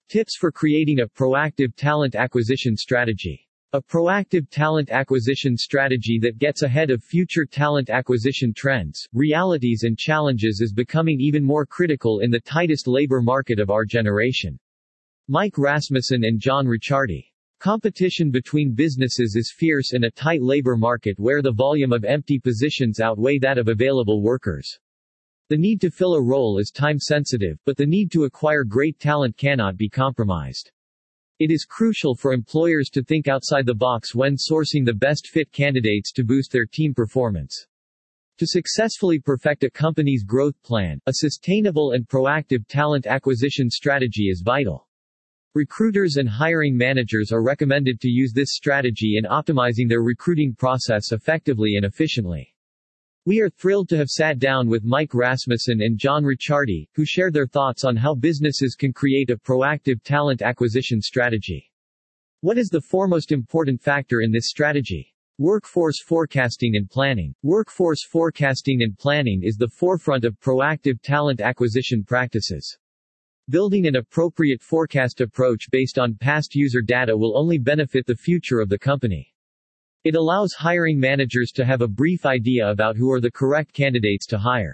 Tips for creating a proactive talent acquisition strategy. A proactive talent acquisition strategy that gets ahead of future talent acquisition trends, realities and challenges is becoming even more critical in the tightest labor market of our generation. Mike Rasmussen and John Ricciardi. Competition between businesses is fierce in a tight labor market where the volume of empty positions outweigh that of available workers. The need to fill a role is time-sensitive, but the need to acquire great talent cannot be compromised. It is crucial for employers to think outside the box when sourcing the best fit candidates to boost their team performance. To successfully perfect a company's growth plan, a sustainable and proactive talent acquisition strategy is vital. Recruiters and hiring managers are recommended to use this strategy in optimizing their recruiting process effectively and efficiently. We are thrilled to have sat down with Mike Rasmussen and John Ricciardi, who shared their thoughts on how businesses can create a proactive talent acquisition strategy. What is the foremost important factor in this strategy? Workforce forecasting and planning. Workforce forecasting and planning is the forefront of proactive talent acquisition practices. Building an appropriate forecast approach based on past user data will only benefit the future of the company. It allows hiring managers to have a brief idea about who are the correct candidates to hire.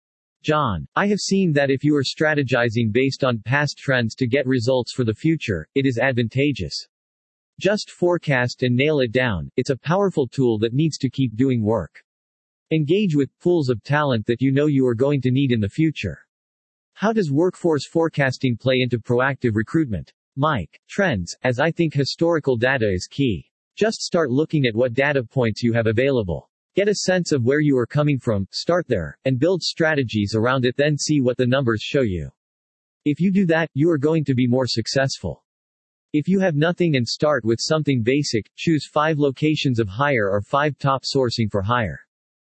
John, I have seen that if you are strategizing based on past trends to get results for the future, it is advantageous. Just forecast and nail it down. It's a powerful tool that needs to keep doing work. Engage with pools of talent that you know you are going to need in the future. How does workforce forecasting play into proactive recruitment? Mike, trends, as I think historical data is key. Just start looking at what data points you have available. Get a sense of where you are coming from, start there, and build strategies around it, then see what the numbers show you. If you do that, you are going to be more successful. If you have nothing and start with something basic, choose 5 locations of hire or 5 top sourcing for hire.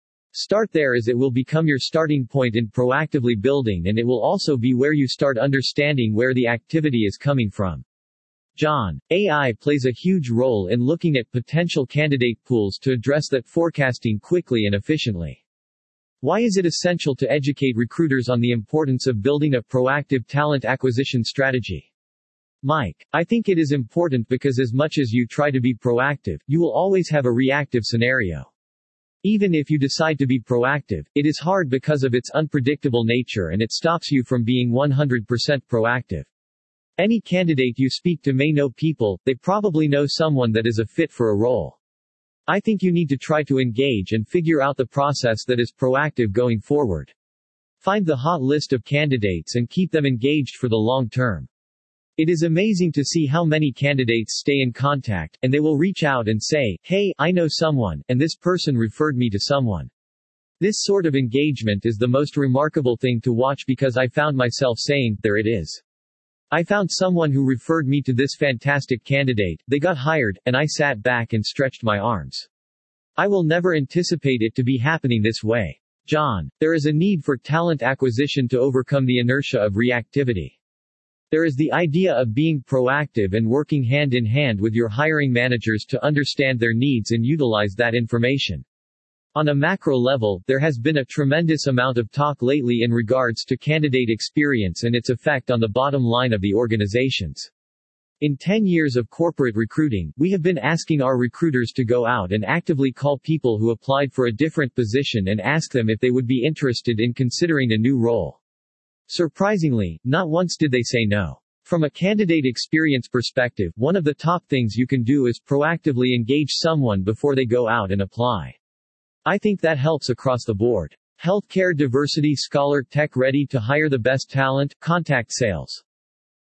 Start there as it will become your starting point in proactively building, and it will also be where you start understanding where the activity is coming from. John, AI plays a huge role in looking at potential candidate pools to address that forecasting quickly and efficiently. Why is it essential to educate recruiters on the importance of building a proactive talent acquisition strategy? Mike, I think it is important because as much as you try to be proactive, you will always have a reactive scenario. Even if you decide to be proactive, it is hard because of its unpredictable nature and it stops you from being 100% proactive. Any candidate you speak to may know people, they probably know someone that is a fit for a role. I think you need to try to engage and figure out the process that is proactive going forward. Find the hot list of candidates and keep them engaged for the long term. It is amazing to see how many candidates stay in contact, and they will reach out and say, "Hey, I know someone, and this person referred me to someone." This sort of engagement is the most remarkable thing to watch because I found myself saying, "There it is. I found someone who referred me to this fantastic candidate, they got hired, and I sat back and stretched my arms. I will never anticipate it to be happening this way." John, there is a need for talent acquisition to overcome the inertia of reactivity. There is the idea of being proactive and working hand in hand with your hiring managers to understand their needs and utilize that information. On a macro level, there has been a tremendous amount of talk lately in regards to candidate experience and its effect on the bottom line of the organizations. In 10 years of corporate recruiting, we have been asking our recruiters to go out and actively call people who applied for a different position and ask them if they would be interested in considering a new role. Surprisingly, not once did they say no. From a candidate experience perspective, one of the top things you can do is proactively engage someone before they go out and apply. I think that helps across the board. Healthcare diversity scholar tech ready to hire the best talent, contact sales.